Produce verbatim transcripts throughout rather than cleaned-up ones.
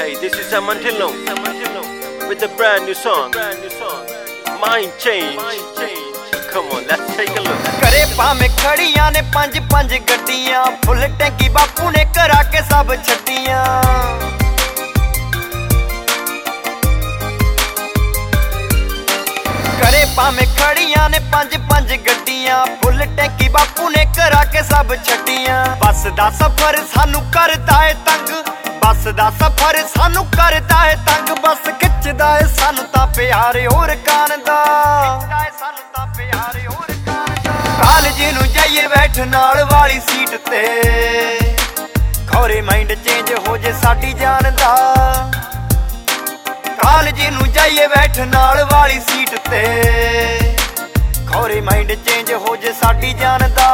Hey, this is Samantino with a brand new song, Mind Change. Come on, let's take a look. करे भावें खड़ियां ने पंज पंज गड्डियां, फुल टैंकी बापू ने करा के सब छड्डियां। करे भावें खड़ियां ने पंज पंज गड्डियां, फुल टैंकी बापू ने करा के सब छड्डियां। बस दा सफर सानू करदा है तंग, बस दा सफर सानू करदा है तंग, बस खिचदा है सानू तां प्यार होर कान दा, सानू तां प्यार होर कान दा। कालज नूं जाइए बैठ नाल वाली सीट ते, खौरे माइंड चेंज हो जे साडी जान दा। कालज नूं जाइए बैठ नाल वाली सीट ते, खौरे माइंड चेंज हो जे साडी जान दा।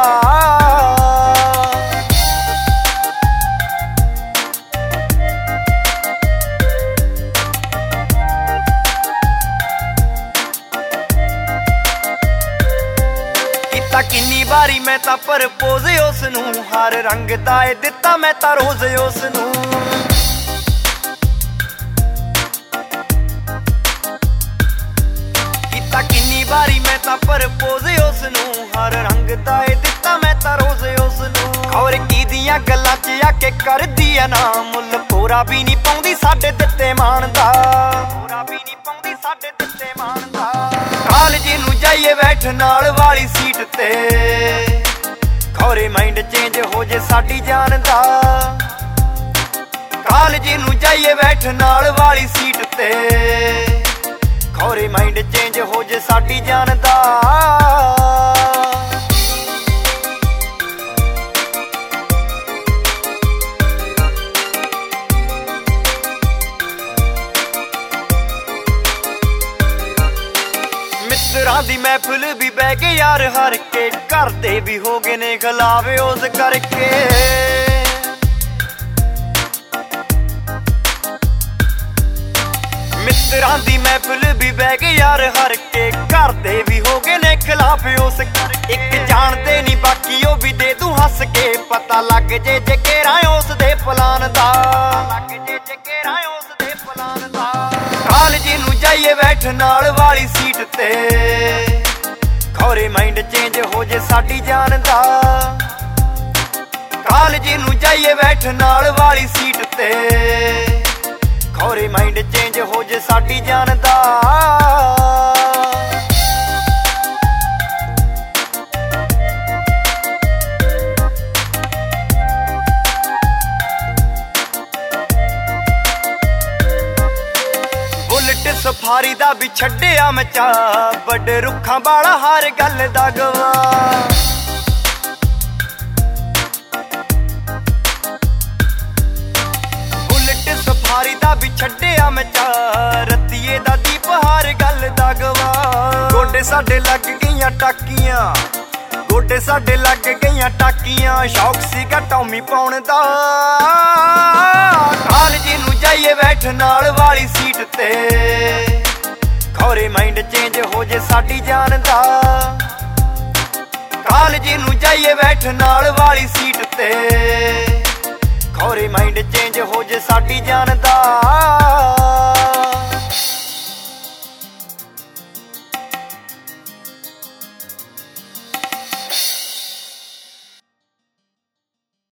किन्नी बारी मैं तां प्रपोज उस नूं, हर रंग दा ए दित्ता मैं तां रोज उस नूं। कीता किन्नी बारी मैं तां प्रपोज उस नूं, हर रंग दा ए दित्ता मैं तां रोज उस नूं। खौर की दियां गल्लां च आके करदी आ ना, मुੱਲ पूरा भी नहीं पाउंदी साडे दित्ते मान दा, पूरा भी नहीं पाउंदी साडे दित्ते मान दा। कालज नूं जाइए बैठ नाल वाली सीट ते, खौरे माइंड चेंज हो जे साडी जान दा। कालज नूं जाइए बैठ नाल वाली सीट ते, खौरे माइंड चेंज हो जे साडी जान दा। मित्तरां दी महफिल भी बह के यार हर के, घर दे भी हो गए ने खिलावे उस करके। मित्तरां दी महफिल भी बह के यार हर के, घर दे भी हो गए ने खिलावे उस करके। एक जानदे नहीं बाकी ओ भी दे दूं हस के, पता लग जे जे केरा उस दे पलान दा, लग जे जे केरा उस दे पलान दा। कालज नूं जाइए बैठ नाल वाली सीट ते, खौरे माइंड चेंज हो जे साडी जान दा। कालज नूं जाइए बैठ नाल वाली सीट ते, खौरे माइंड चेंज हो जे साडी जान दा। सफारी दा भी छड्डिया मैं चा, बड़े रुखां वाला हर गल दा गवा। बुलेट सफारी दा भी छड्डिया मैं चा, रतिये दा दीप हर गल दा गवा। गोडे साडे लग गईयां टाकियां, गोडे साडे लग गईयां टाकियां, शौक सीगा टॉमी पाउण दा। कालज नूं जाइए बैठ नाल वाली सीट ते, खौरे माइंड चेंज हो जे साडी जान दा। कालज नूं जाइए बैठ नाल वाली सीट ते, खौरे माइंड चेंज हो जे साडी जान दा।